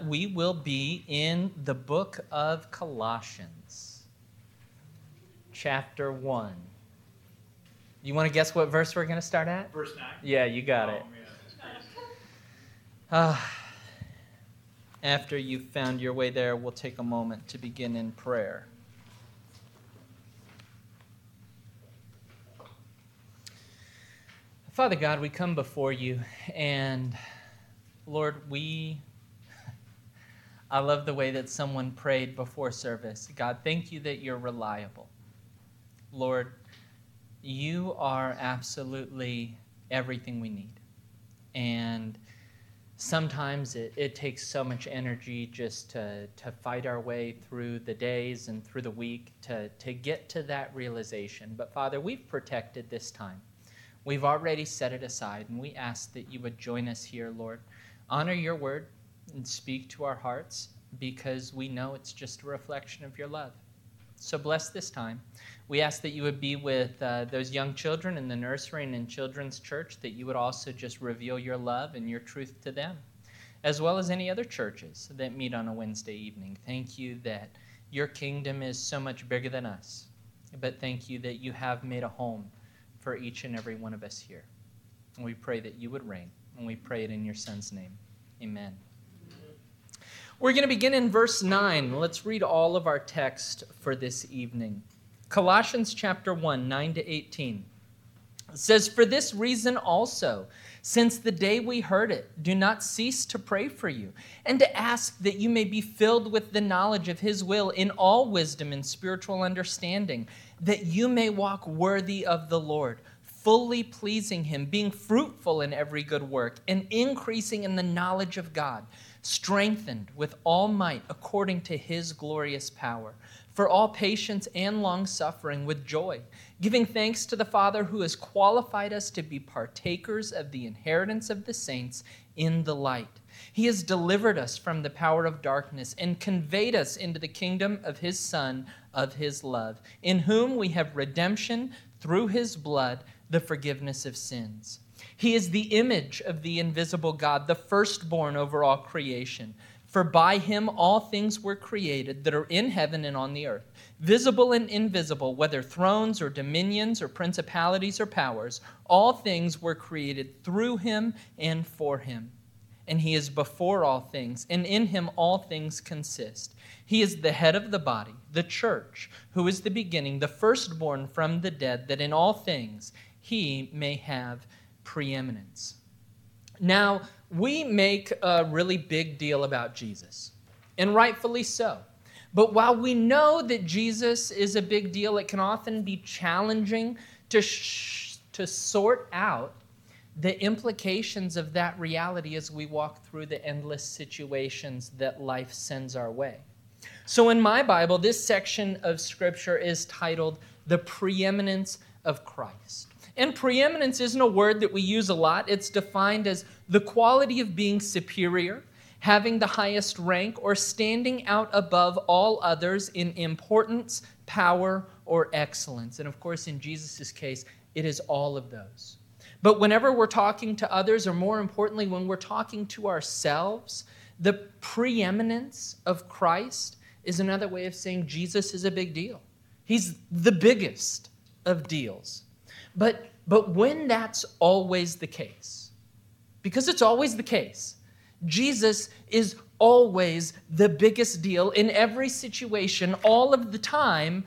we will be in the book of Colossians, chapter 1. You want to guess what verse we're going to start at? Verse 9? Yeah, you got it. After you've found your way there, we'll take a moment to begin in prayer. Father God, we come before you, and Lord, I love the way that someone prayed before service. God, thank you that you're reliable. Lord, you are absolutely everything we need. And sometimes it takes so much energy just to fight our way through the days and through the week to get to that realization. But Father, we've protected this time. We've already set it aside, and we ask that you would join us here, Lord. Honor your word and speak to our hearts, because we know it's just a reflection of your love. So bless this time. We ask that you would be with those young children in the nursery and in children's church, that you would also just reveal your love and your truth to them, as well as any other churches that meet on a Wednesday evening. Thank you that your kingdom is so much bigger than us, but thank you that you have made a home for each and every one of us here. And we pray that you would reign, and we pray it in your Son's name. Amen. We're going to begin in verse 9. Let's read all of our text for this evening. Colossians chapter 1, 9 to 18. It says, "For this reason also, since the day we heard it, do not cease to pray for you, and to ask that you may be filled with the knowledge of his will in all wisdom and spiritual understanding, that you may walk worthy of the Lord, fully pleasing him, being fruitful in every good work, and increasing in the knowledge of God, strengthened with all might according to his glorious power, for all patience and long-suffering with joy, giving thanks to the Father who has qualified us to be partakers of the inheritance of the saints in the light. He has delivered us from the power of darkness and conveyed us into the kingdom of his Son, of his love, in whom we have redemption through his blood, the forgiveness of sins. He is the image of the invisible God, the firstborn over all creation. For by him all things were created that are in heaven and on the earth, visible and invisible, whether thrones or dominions or principalities or powers. All things were created through him and for him. And he is before all things, and in him all things consist. He is the head of the body, the church, who is the beginning, the firstborn from the dead, that in all things he may have preeminence." Now, we make a really big deal about Jesus, and rightfully so. But while we know that Jesus is a big deal, it can often be challenging to sort out the implications of that reality as we walk through the endless situations that life sends our way. So in my Bible, this section of Scripture is titled "The Preeminence of Christ." And preeminence isn't a word that we use a lot. It's defined as the quality of being superior, having the highest rank, or standing out above all others in importance, power, or excellence. And of course, in Jesus' case, it is all of those. But whenever we're talking to others, or more importantly, when we're talking to ourselves, the preeminence of Christ is another way of saying Jesus is a big deal. He's the biggest of deals. But when that's always the case, because it's always the case, Jesus is always the biggest deal in every situation, all of the time,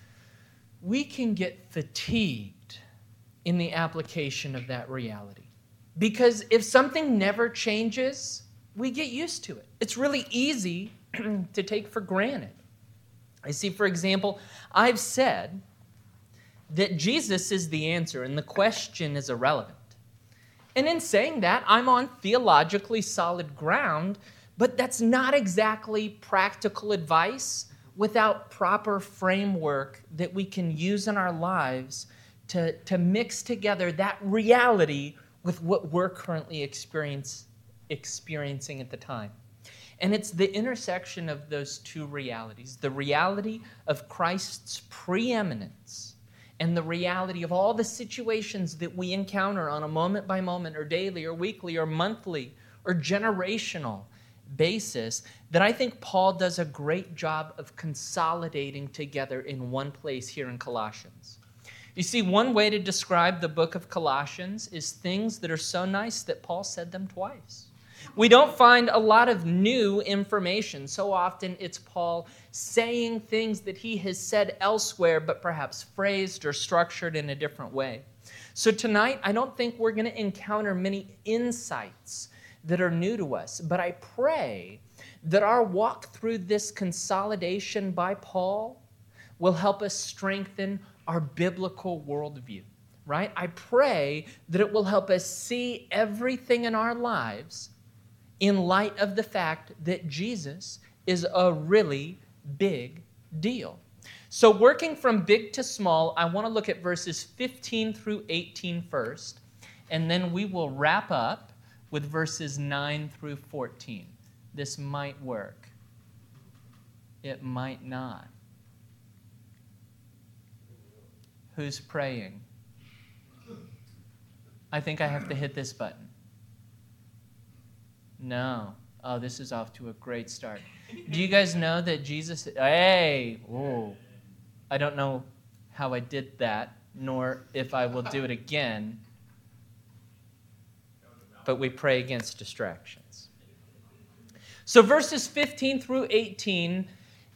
we can get fatigued in the application of that reality. Because if something never changes, we get used to it. It's really easy to take for granted. I see, for example, I've said that Jesus is the answer and the question is irrelevant. And in saying that, I'm on theologically solid ground, but that's not exactly practical advice without proper framework that we can use in our lives to mix together that reality with what we're currently experiencing at the time. And it's the intersection of those two realities, the reality of Christ's preeminence and the reality of all the situations that we encounter on a moment by moment or daily or weekly or monthly or generational basis that I think Paul does a great job of consolidating together in one place here in Colossians. You see, one way to describe the book of Colossians is things that are so nice that Paul said them twice. We don't find a lot of new information. So often it's Paul saying things that he has said elsewhere, but perhaps phrased or structured in a different way. So tonight, I don't think we're going to encounter many insights that are new to us, but I pray that our walk through this consolidation by Paul will help us strengthen our biblical worldview, right? I pray that it will help us see everything in our lives in light of the fact that Jesus is a really big deal. So working from big to small, I want to look at verses 15 through 18 first, and then we will wrap up with verses 9 through 14. This might work. It might not. Who's praying? I think I have to hit this button. No. Oh, this is off to a great start. Do you guys know that Jesus... Hey! Whoa. I don't know how I did that, nor if I will do it again. But we pray against distractions. So verses 15 through 18,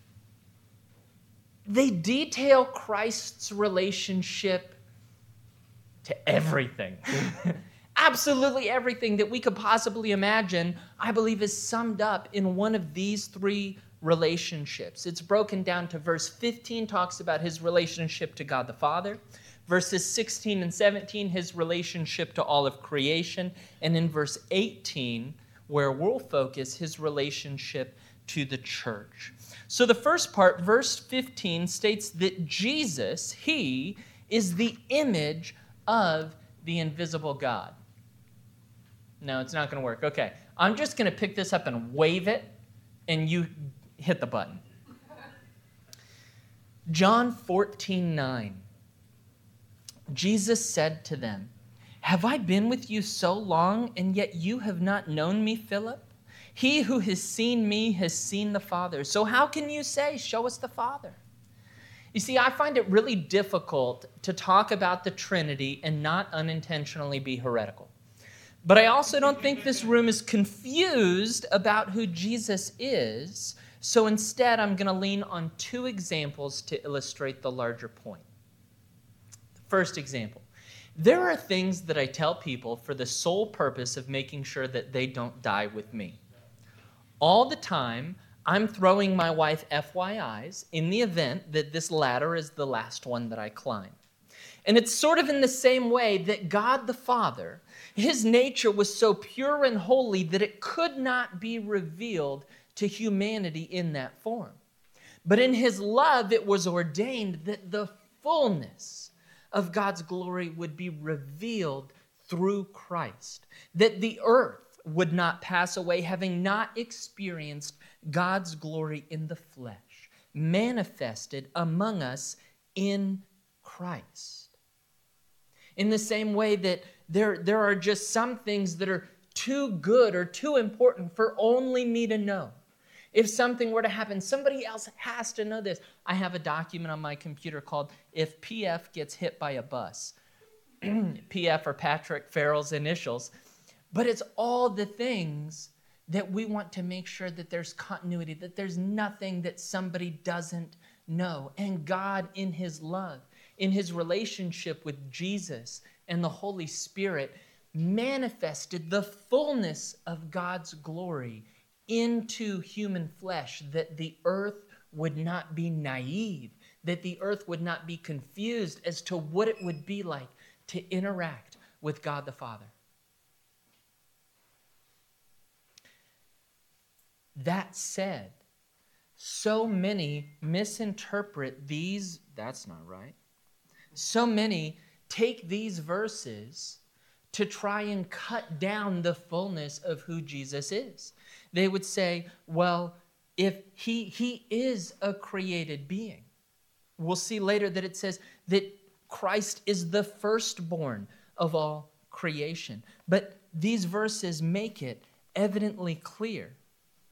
they detail Christ's relationship to everything. Absolutely everything that we could possibly imagine, I believe, is summed up in one of these three relationships. It's broken down to verse 15 talks about his relationship to God the Father. Verses 16 and 17, his relationship to all of creation. And in verse 18, where we'll focus, his relationship to the church. So the first part, verse 15, states that Jesus, he is the image of the invisible God. No, it's not going to work. Okay, I'm just going to pick this up and wave it, and you hit the button. John 14:9. Jesus said to them, "Have I been with you so long, and yet you have not known me, Philip? He who has seen me has seen the Father. So how can you say, 'Show us the Father'?" You see, I find it really difficult to talk about the Trinity and not unintentionally be heretical. But I also don't think this room is confused about who Jesus is. So instead, I'm going to lean on two examples to illustrate the larger point. The first example. There are things that I tell people for the sole purpose of making sure that they don't die with me. All the time, I'm throwing my wife FYIs in the event that this ladder is the last one that I climb. And it's sort of in the same way that God the Father, his nature was so pure and holy that it could not be revealed to humanity in that form. But in his love, it was ordained that the fullness of God's glory would be revealed through Christ, that the earth would not pass away, having not experienced God's glory in the flesh, manifested among us in Christ. In the same way that there are just some things that are too good or too important for only me to know. If something were to happen, somebody else has to know this. I have a document on my computer called "If PF Gets Hit by a Bus." PF are Patrick Farrell's initials. But it's all the things that we want to make sure that there's continuity, that there's nothing that somebody doesn't know. And God, in his love, in his relationship with Jesus and the Holy Spirit, manifested the fullness of God's glory into human flesh, that the earth would not be naive, that the earth would not be confused as to what it would be like to interact with God the Father. That said, so many misinterpret these, that's not right. So many take these verses to try and cut down the fullness of who Jesus is. They would say, well, if he is a created being. We'll see later that it says that Christ is the firstborn of all creation. But these verses make it evidently clear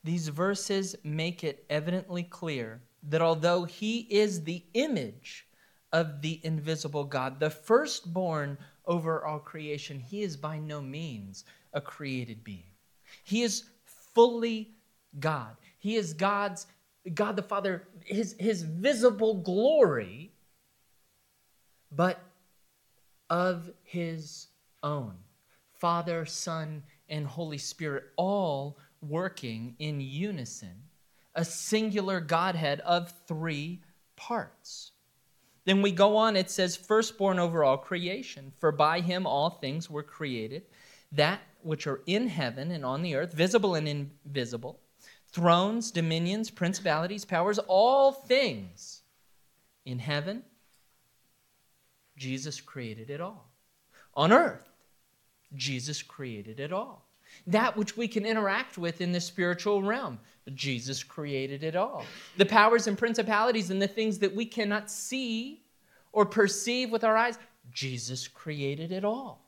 these verses make it evidently clear that although he is the image of the invisible God, the firstborn over all creation, he is by no means a created being. He is fully God. He is God the Father, his visible glory, but of his own. Father, Son, and Holy Spirit all working in unison, a singular Godhead of three parts. Then we go on, it says, firstborn over all creation, for by him all things were created, that which are in heaven and on the earth, visible and invisible, thrones, dominions, principalities, powers, all things in heaven. Jesus created it all. On earth, Jesus created it all. That which we can interact with in the spiritual realm, Jesus created it all. The powers and principalities and the things that we cannot see or perceive with our eyes, Jesus created it all.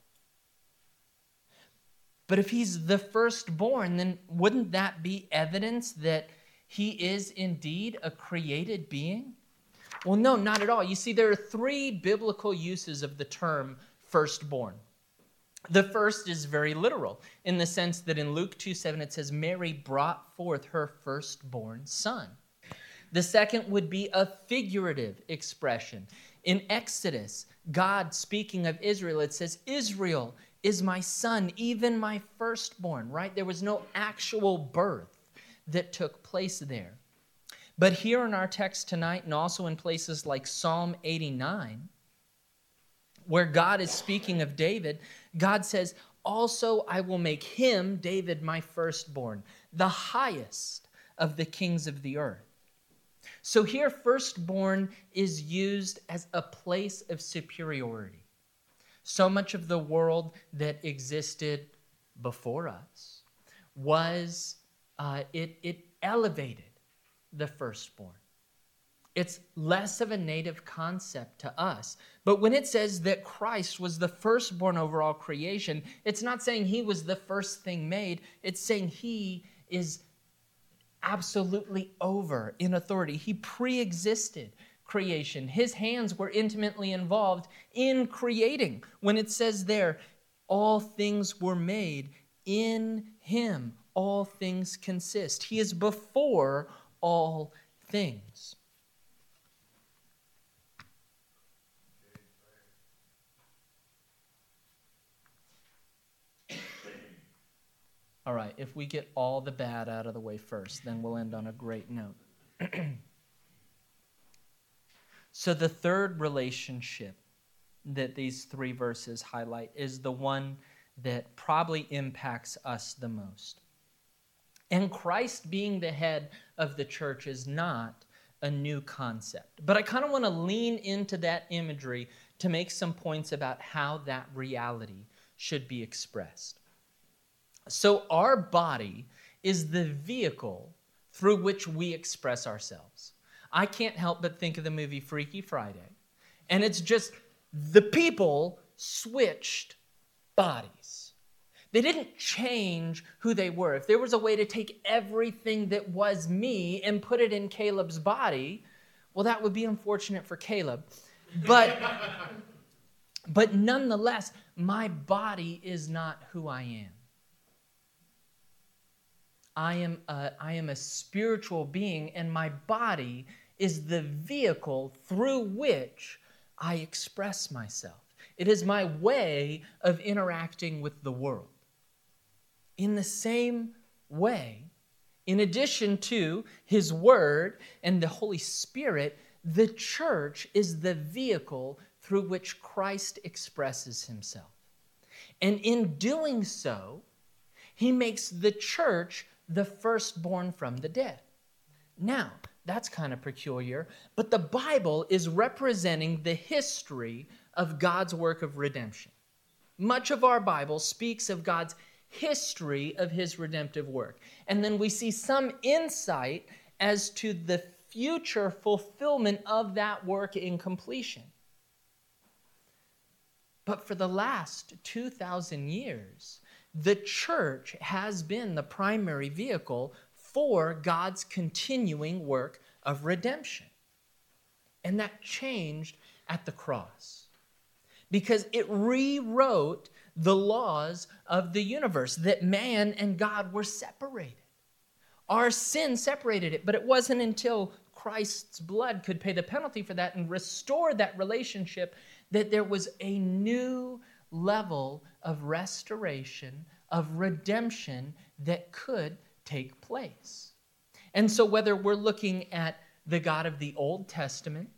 But if he's the firstborn, then wouldn't that be evidence that he is indeed a created being? Well, no, not at all. You see, there are three biblical uses of the term firstborn. The first is very literal in the sense that in Luke 2:7 it says, Mary brought forth her firstborn son. The second would be a figurative expression. In Exodus, God speaking of Israel, it says, Israel is my son, even my firstborn, right? There was no actual birth that took place there. But here in our text tonight, and also in places like Psalm 89, where God is speaking of David, God says, also I will make him, David, my firstborn, the highest of the kings of the earth. So here, firstborn is used as a place of superiority. So much of the world that existed before us was, it elevated the firstborn. It's less of a native concept to us. But when it says that Christ was the firstborn over all creation, it's not saying he was the first thing made. It's saying he is absolutely over in authority. He pre-existed creation. His hands were intimately involved in creating. When it says there, all things were made in him. All things consist. He is before all things. All right, if we get all the bad out of the way first, then we'll end on a great note. So the third relationship that these three verses highlight is the one that probably impacts us the most. And Christ being the head of the church is not a new concept. But I kind of want to lean into that imagery to make some points about how that reality should be expressed. So our body is the vehicle through which we express ourselves. I can't help but think of the movie Freaky Friday. And it's just the people switched bodies. They didn't change who they were. If there was a way to take everything that was me and put it in Caleb's body, well, that would be unfortunate for Caleb. But nonetheless, my body is not who I am. I am a spiritual being, and my body is the vehicle through which I express myself. It is my way of interacting with the world. In the same way, in addition to His Word and the Holy Spirit, the church is the vehicle through which Christ expresses Himself. And in doing so, He makes the church the firstborn from the dead. Now, that's kind of peculiar, but the Bible is representing the history of God's work of redemption. Much of our Bible speaks of God's history of His redemptive work. And then we see some insight as to the future fulfillment of that work in completion. But for the last 2,000 years, the church has been the primary vehicle for God's continuing work of redemption. And that changed at the cross because it rewrote the laws of the universe, that man and God were separated. Our sin separated it, but it wasn't until Christ's blood could pay the penalty for that and restore that relationship that there was a new level of restoration, of redemption that could take place. And so whether we're looking at the God of the Old Testament,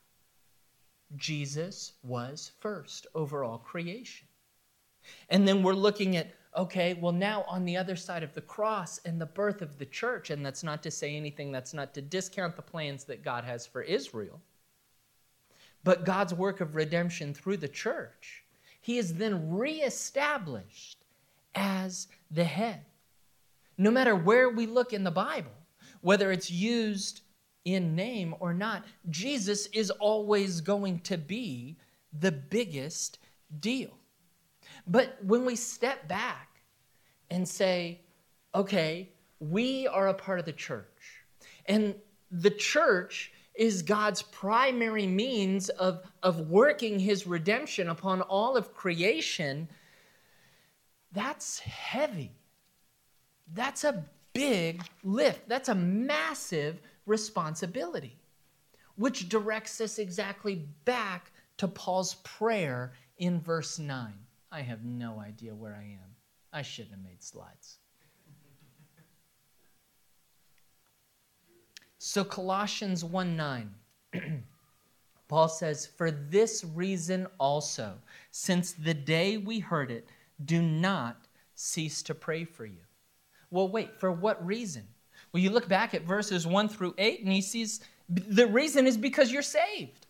Jesus was first over all creation. And then we're looking at, okay, well now on the other side of the cross and the birth of the church, and that's not to say anything, that's not to discount the plans that God has for Israel, but God's work of redemption through the church, he is then reestablished as the head. No matter where we look in the Bible, whether it's used in name or not, Jesus is always going to be the biggest deal. But when we step back and say, okay, we are a part of the church, and the church is God's primary means of working his redemption upon all of creation, that's heavy. That's a big lift. That's a massive responsibility, which directs us exactly back to Paul's prayer in verse 9. I have no idea where I am. I shouldn't have made slides. So Colossians 1:9, Paul says, "For this reason also, since the day we heard it, do not cease to pray for you." Well, wait, for what reason? Well, you look back at verses 1 through 8, and he sees the reason is because you're saved.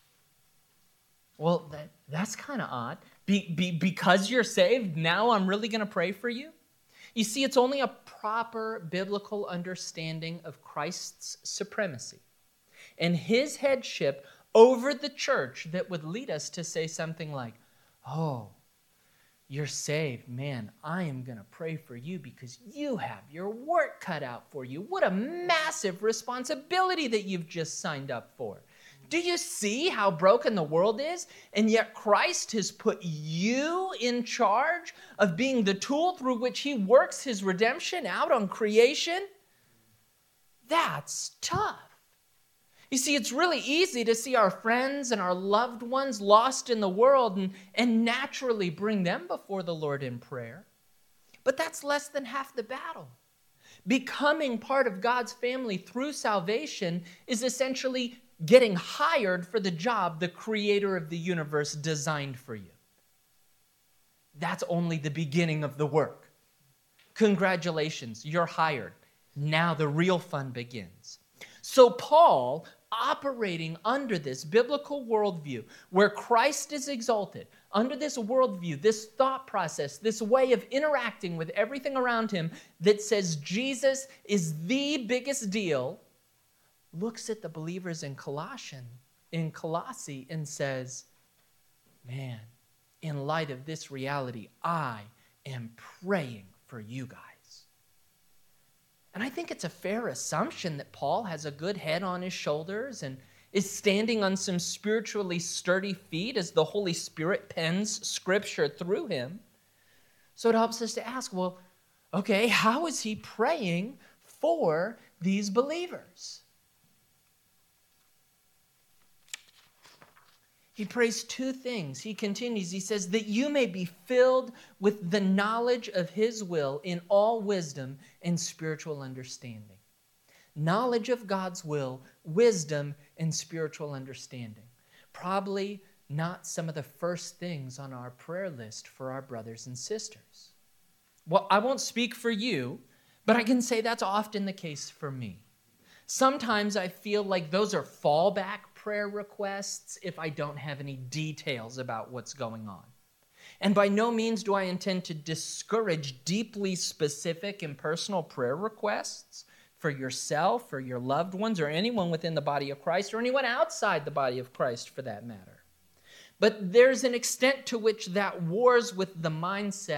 Well, that's kind of odd. Because you're saved, now I'm really going to pray for you? You see, it's only a proper biblical understanding of Christ's supremacy and his headship over the church that would lead us to say something like, oh, you're saved, man, I am going to pray for you because you have your work cut out for you. What a massive responsibility that you've just signed up for. Do you see how broken the world is? And yet Christ has put you in charge of being the tool through which he works his redemption out on creation? That's tough. You see, it's really easy to see our friends and our loved ones lost in the world and naturally bring them before the Lord in prayer. But that's less than half the battle. Becoming part of God's family through salvation is essentially getting hired for the job the creator of the universe designed for you. That's only the beginning of the work. Congratulations, you're hired. Now the real fun begins. So Paul, operating under this biblical worldview where Christ is exalted, under this worldview, this thought process, this way of interacting with everything around him that says Jesus is the biggest deal, looks at the believers in Colossae and says, man, in light of this reality, I am praying for you guys. And I think it's a fair assumption that Paul has a good head on his shoulders and is standing on some spiritually sturdy feet as the Holy Spirit pens Scripture through him. So it helps us to ask, well, okay, how is he praying for these believers? He prays two things. He continues, he says, that you may be filled with the knowledge of his will in all wisdom and spiritual understanding. Knowledge of God's will, wisdom, and spiritual understanding. Probably not some of the first things on our prayer list for our brothers and sisters. Well, I won't speak for you, but I can say that's often the case for me. Sometimes I feel like those are fallback prayer requests if I don't have any details about what's going on. And by no means do I intend to discourage deeply specific and personal prayer requests for yourself, for your loved ones, or anyone within the body of Christ, or anyone outside the body of Christ for that matter. But there's an extent to which that wars with the mindset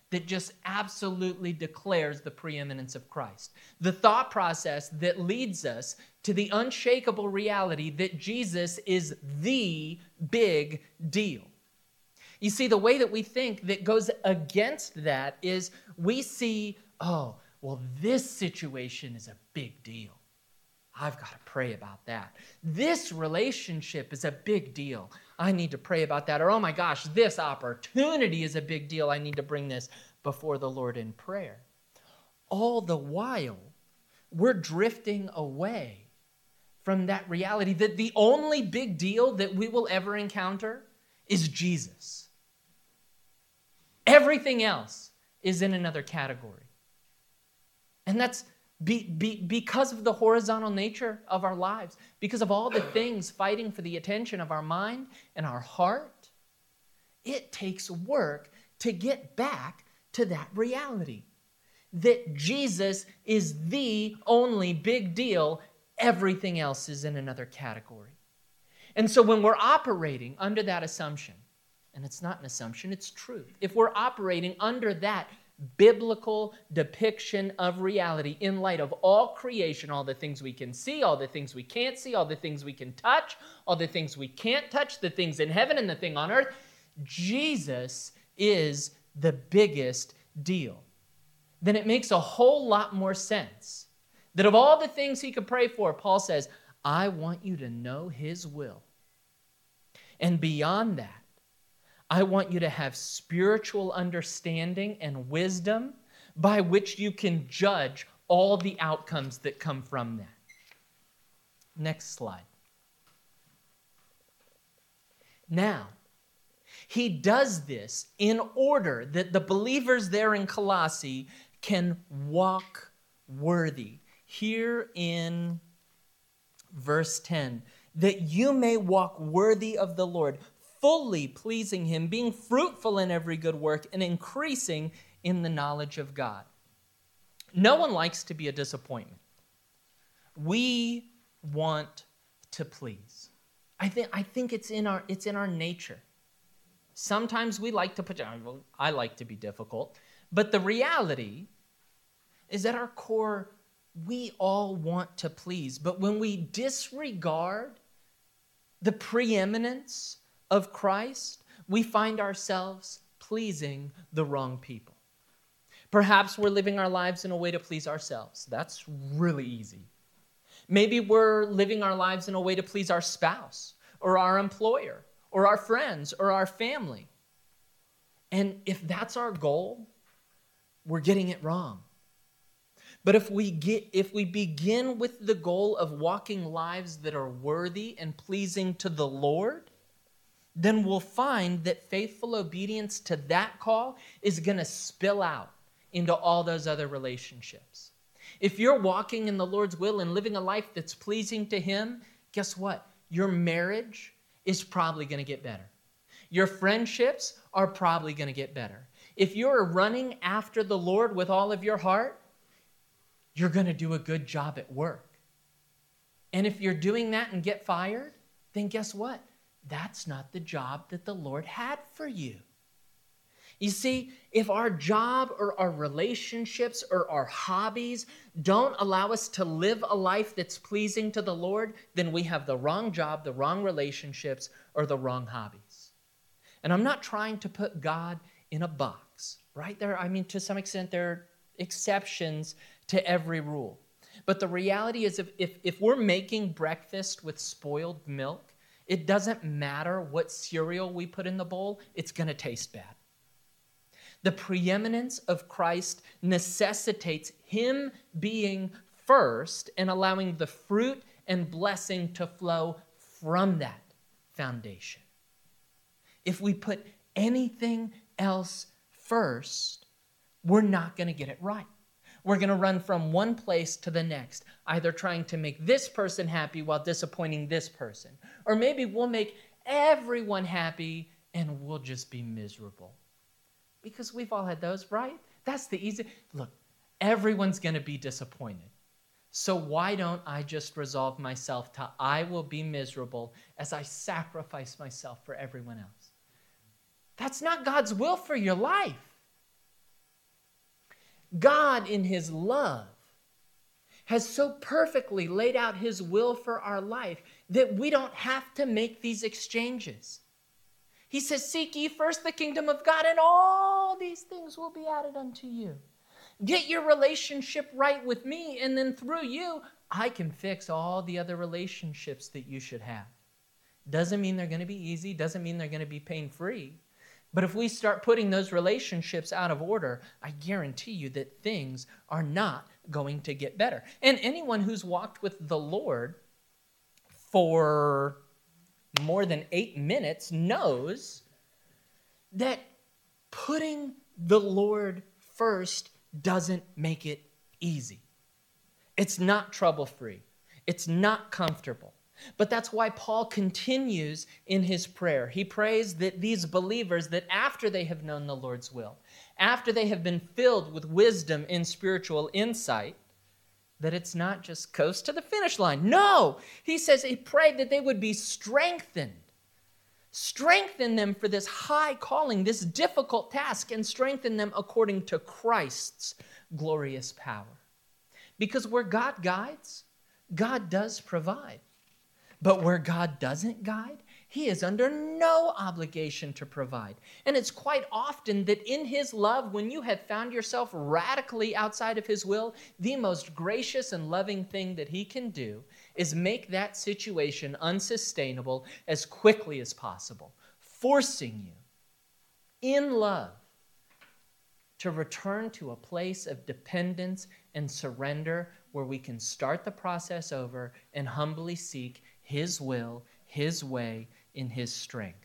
that just absolutely declares the preeminence of Christ. The thought process that leads us to the unshakable reality that Jesus is the big deal. You see, the way that we think that goes against that is we see, oh, well, this situation is a big deal. I've got to pray about that. This relationship is a big deal. I need to pray about that. Or, oh my gosh, this opportunity is a big deal. I need to bring this before the Lord in prayer. All the while, we're drifting away from that reality that the only big deal that we will ever encounter is Jesus. Everything else is in another category. And that's because of the horizontal nature of our lives, because of all the things fighting for the attention of our mind and our heart. It takes work to get back to that reality, that Jesus is the only big deal. Everything else is in another category. And so when we're operating under that assumption, and it's not an assumption, it's truth. If we're operating under that biblical depiction of reality in light of all creation, all the things we can see, all the things we can't see, all the things we can touch, all the things we can't touch, the things in heaven and the thing on earth, Jesus is the biggest deal. Then it makes a whole lot more sense that of all the things he could pray for, Paul says, I want you to know his will. And beyond that, I want you to have spiritual understanding and wisdom by which you can judge all the outcomes that come from that. Next slide. Now, he does this in order that the believers there in Colossae can walk worthy. Here in verse 10, that you may walk worthy of the Lord, fully pleasing him, being fruitful in every good work, and increasing in the knowledge of God. No one likes to be a disappointment. We want to please. I think it's in our nature. Sometimes we like to put, I like to be difficult, but the reality is at our core, we all want to please. But when we disregard the preeminence of Christ, we find ourselves pleasing the wrong people. Perhaps we're living our lives in a way to please ourselves. That's really easy. Maybe we're living our lives in a way to please our spouse or our employer or our friends or our family. And if that's our goal, we're getting it wrong. But if we begin with the goal of walking lives that are worthy and pleasing to the Lord, then we'll find that faithful obedience to that call is going to spill out into all those other relationships. If you're walking in the Lord's will and living a life that's pleasing to him, guess what? Your marriage is probably going to get better. Your friendships are probably going to get better. If you're running after the Lord with all of your heart, you're going to do a good job at work. And if you're doing that and get fired, then guess what? That's not the job that the Lord had for you. You see, if our job or our relationships or our hobbies don't allow us to live a life that's pleasing to the Lord, then we have the wrong job, the wrong relationships, or the wrong hobbies. And I'm not trying to put God in a box, right? To some extent, there are exceptions to every rule. But the reality is if we're making breakfast with spoiled milk, it doesn't matter what cereal we put in the bowl, it's going to taste bad. The preeminence of Christ necessitates him being first and allowing the fruit and blessing to flow from that foundation. If we put anything else first, we're not going to get it right. We're going to run from one place to the next, either trying to make this person happy while disappointing this person. Or maybe we'll make everyone happy and we'll just be miserable. Because we've all had those, right? That's the easy. Look, everyone's going to be disappointed. So why don't I just resolve myself to I will be miserable as I sacrifice myself for everyone else? That's not God's will for your life. God, in his love, has so perfectly laid out his will for our life that we don't have to make these exchanges. He says, seek ye first the kingdom of God, and all these things will be added unto you. Get your relationship right with me, and then through you, I can fix all the other relationships that you should have. Doesn't mean they're going to be easy, doesn't mean they're going to be pain-free. But if we start putting those relationships out of order, I guarantee you that things are not going to get better. And anyone who's walked with the Lord for more than 8 minutes knows that putting the Lord first doesn't make it easy. It's not trouble-free. It's not comfortable. But that's why Paul continues in his prayer. He prays that these believers, that after they have known the Lord's will, after they have been filled with wisdom and spiritual insight, that it's not just coast to the finish line. No! He says he prayed that they would be strengthened. Strengthen them for this high calling, this difficult task, and strengthen them according to Christ's glorious power. Because where God guides, God does provide. But where God doesn't guide, he is under no obligation to provide. And it's quite often that in his love, when you have found yourself radically outside of his will, the most gracious and loving thing that he can do is make that situation unsustainable as quickly as possible, forcing you in love to return to a place of dependence and surrender where we can start the process over and humbly seek his will, his way, in his strength.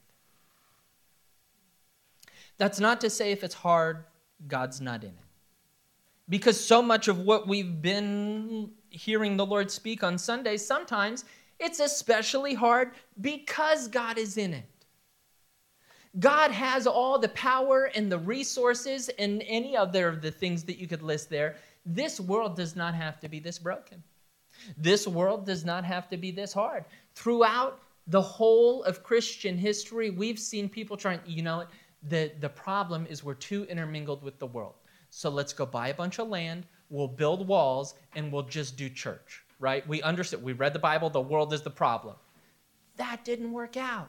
That's not to say if it's hard, God's not in it. Because so much of what we've been hearing the Lord speak on Sundays, sometimes it's especially hard because God is in it. God has all the power and the resources and any other of the things that you could list there. This world does not have to be this broken. This world does not have to be this hard. Throughout the whole of Christian history, we've seen people trying, the problem is we're too intermingled with the world. So let's go buy a bunch of land, we'll build walls, and we'll just do church, right? We understood, we read the Bible, the world is the problem. That didn't work out.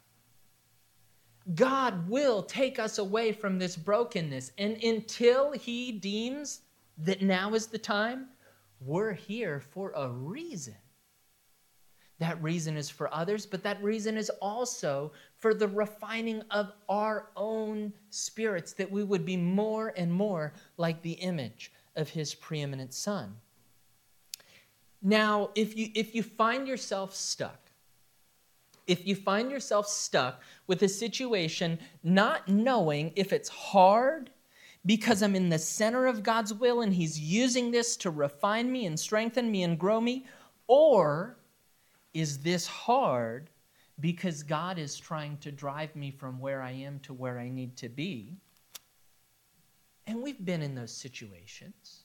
God will take us away from this brokenness, and until he deems that now is the time, we're here for a reason. That reason is for others, but that reason is also for the refining of our own spirits, that we would be more and more like the image of his preeminent Son. Now, if you find yourself stuck, with a situation not knowing if it's hard because I'm in the center of God's will and he's using this to refine me and strengthen me and grow me, or is this hard because God is trying to drive me from where I am to where I need to be? And we've been in those situations.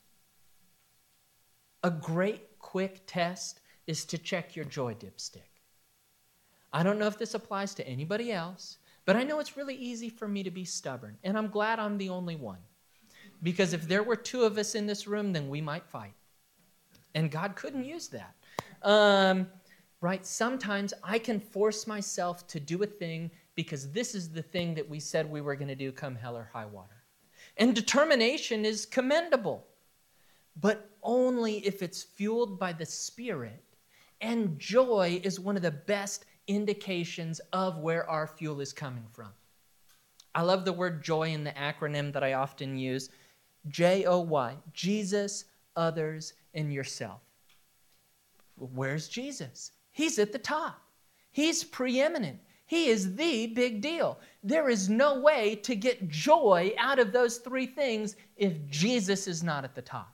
A great quick test is to check your joy dipstick. I don't know if this applies to anybody else, but I know it's really easy for me to be stubborn, and I'm glad I'm the only one. Because if there were two of us in this room, then we might fight. And God couldn't use that. Right? Sometimes I can force myself to do a thing because this is the thing that we said we were going to do come hell or high water. And determination is commendable, but only if it's fueled by the Spirit. And joy is one of the best indications of where our fuel is coming from. I love the word joy in the acronym that I often use. J-O-Y, Jesus, others, and yourself. Where's Jesus? He's at the top. He's preeminent. He is the big deal. There is no way to get joy out of those three things if Jesus is not at the top.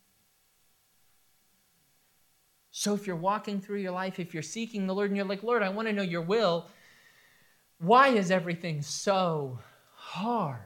So if you're walking through your life, if you're seeking the Lord and you're like, Lord, I want to know your will, why is everything so hard?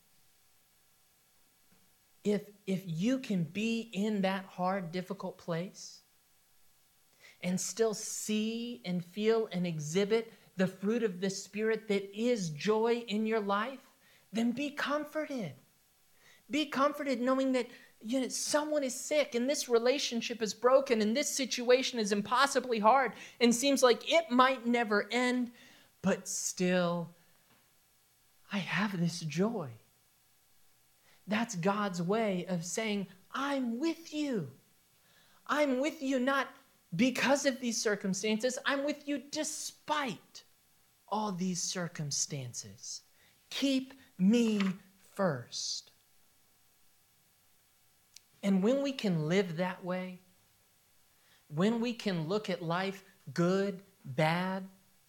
If you can be in that hard, difficult place and still see and feel and exhibit the fruit of the Spirit that is joy in your life, then be comforted. Be comforted knowing that someone is sick and this relationship is broken and this situation is impossibly hard and seems like it might never end, but still, I have this joy. That's God's way of saying, I'm with you. I'm with you not because of these circumstances. I'm with you despite all these circumstances. Keep me first. And when we can live that way, when we can look at life good, bad,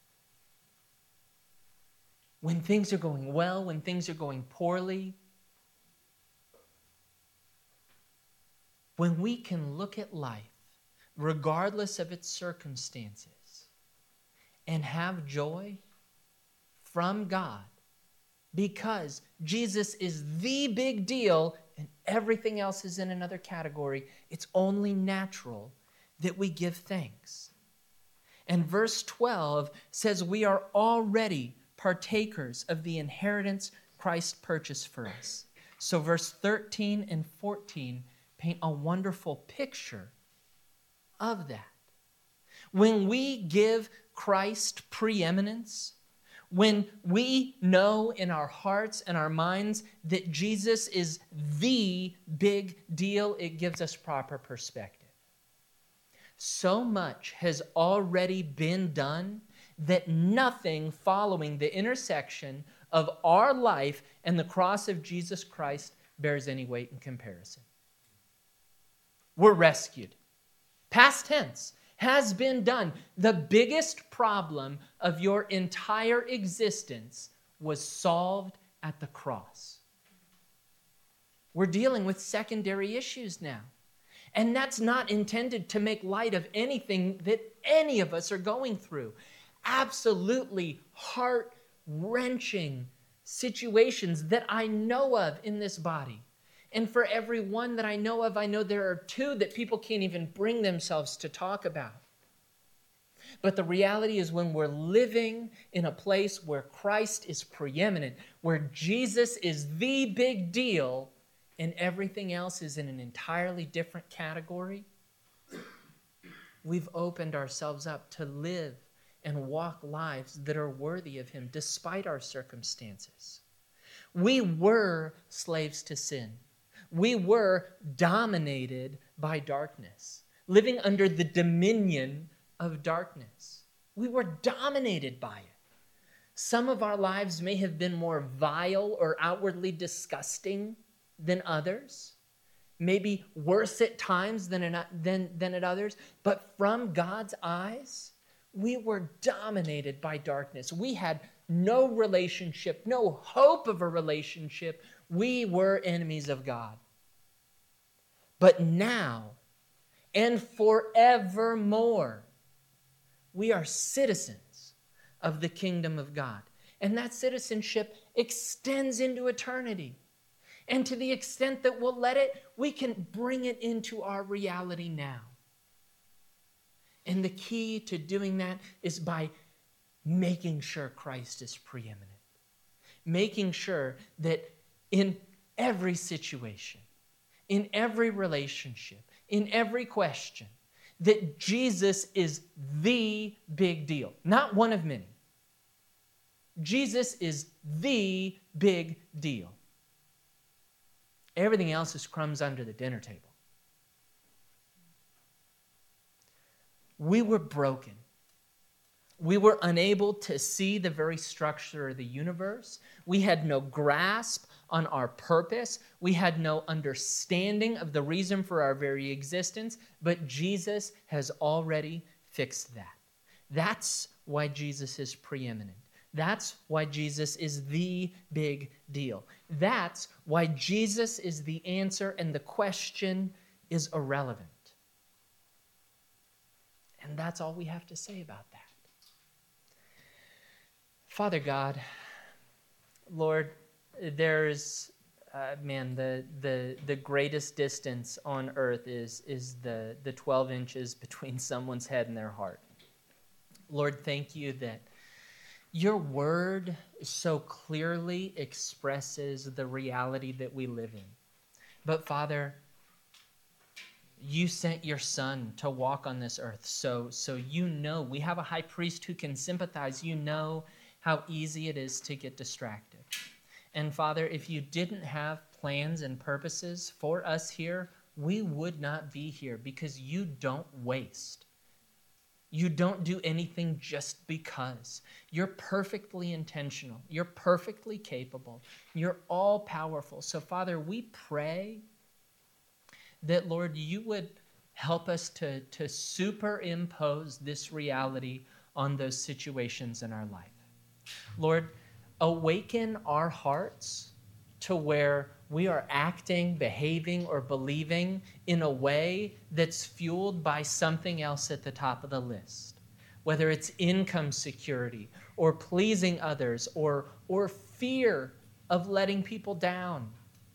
when things are going well, when things are going poorly, when we can look at life, regardless of its circumstances, and have joy from God, because Jesus is the big deal and everything else is in another category, it's only natural that we give thanks. And verse 12 says we are already partakers of the inheritance Christ purchased for us. So verse 13 and 14 paint a wonderful picture of that. When we give Christ preeminence, when we know in our hearts and our minds that Jesus is the big deal, it gives us proper perspective. So much has already been done that nothing following the intersection of our life and the cross of Jesus Christ bears any weight in comparison. We're rescued. Past tense. Has been done. The biggest problem of your entire existence was solved at the cross. We're dealing with secondary issues now. And that's not intended to make light of anything that any of us are going through. Absolutely heart-wrenching situations that I know of in this body. And for every one that I know of, I know there are two that people can't even bring themselves to talk about. But the reality is when we're living in a place where Christ is preeminent, where Jesus is the big deal, and everything else is in an entirely different category, we've opened ourselves up to live and walk lives that are worthy of Him despite our circumstances. We were slaves to sin. We were dominated by darkness, living under the dominion of darkness. We were dominated by it. Some of our lives may have been more vile or outwardly disgusting than others, maybe worse at times than at others, but from God's eyes, we were dominated by darkness. We had no relationship, no hope of a relationship. We were enemies of God. But now and forevermore, we are citizens of the kingdom of God. And that citizenship extends into eternity. And to the extent that we'll let it, we can bring it into our reality now. And the key to doing that is by making sure Christ is preeminent. Making sure that in every situation, in every relationship, in every question, that Jesus is the big deal, not one of many. Jesus is the big deal. Everything else is crumbs under the dinner table. We were broken. We were unable to see the very structure of the universe. We had no grasp on our purpose. We had no understanding of the reason for our very existence, but Jesus has already fixed that. That's why Jesus is preeminent. That's why Jesus is the big deal. That's why Jesus is the answer and the question is irrelevant. And that's all we have to say about that. Father God, Lord, there's, the greatest distance on earth is the 12 inches between someone's head and their heart. Lord, thank you that your word so clearly expresses the reality that we live in. But Father, you sent your Son to walk on this earth. So you know, we have a high priest who can sympathize. You know how easy it is to get distracted. And Father, if you didn't have plans and purposes for us here, we would not be here, because you don't waste. You don't do anything just because. You're perfectly intentional. You're perfectly capable. You're all powerful. So Father, we pray that, Lord, you would help us to superimpose this reality on those situations in our life. Lord, awaken our hearts to where we are acting, behaving, or believing in a way that's fueled by something else at the top of the list, whether it's income security or pleasing others or fear of letting people down.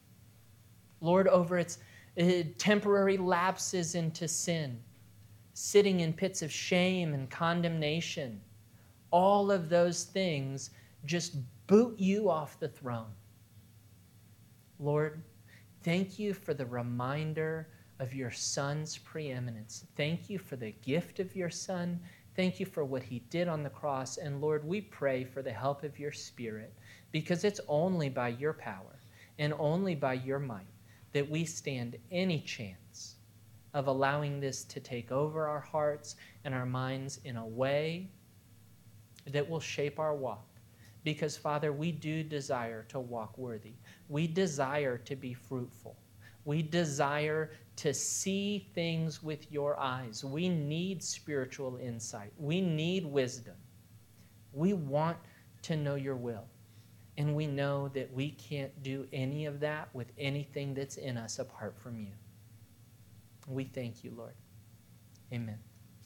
Lord, over its temporary lapses into sin, sitting in pits of shame and condemnation, all of those things just boot you off the throne. Lord, thank you for the reminder of your Son's preeminence. Thank you for the gift of your Son. Thank you for what he did on the cross. And Lord, we pray for the help of your Spirit, because it's only by your power and only by your might that we stand any chance of allowing this to take over our hearts and our minds in a way that will shape our walk. Because, Father, we do desire to walk worthy. We desire to be fruitful. We desire to see things with your eyes. We need spiritual insight. We need wisdom. We want to know your will. And we know that we can't do any of that with anything that's in us apart from you. We thank you, Lord. Amen.